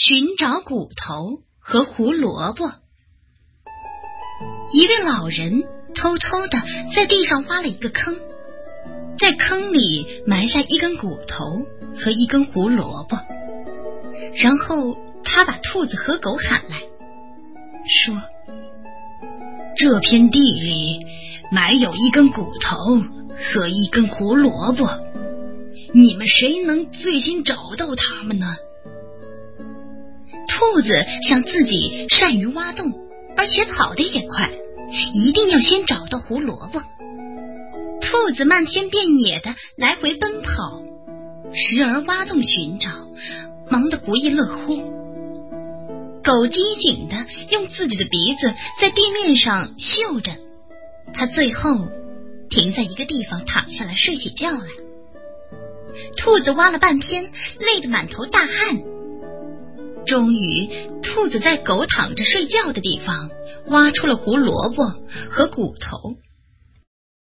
寻找骨头和胡萝卜。一位老人偷偷地在地上挖了一个坑，在坑里埋下一根骨头和一根胡萝卜，然后他把兔子和狗喊来，说：这片地里埋有一根骨头和一根胡萝卜，你们谁能最先找到它们呢？兔子想自己善于挖洞，而且跑得也快，一定要先找到胡萝卜。兔子漫天遍野的来回奔跑，时而挖洞寻找，忙得不亦乐乎。狗机警的用自己的鼻子在地面上嗅着，它最后停在一个地方躺下来睡起觉来。兔子挖了半天，累得满头大汗。终于，兔子在狗躺着睡觉的地方挖出了胡萝卜和骨头。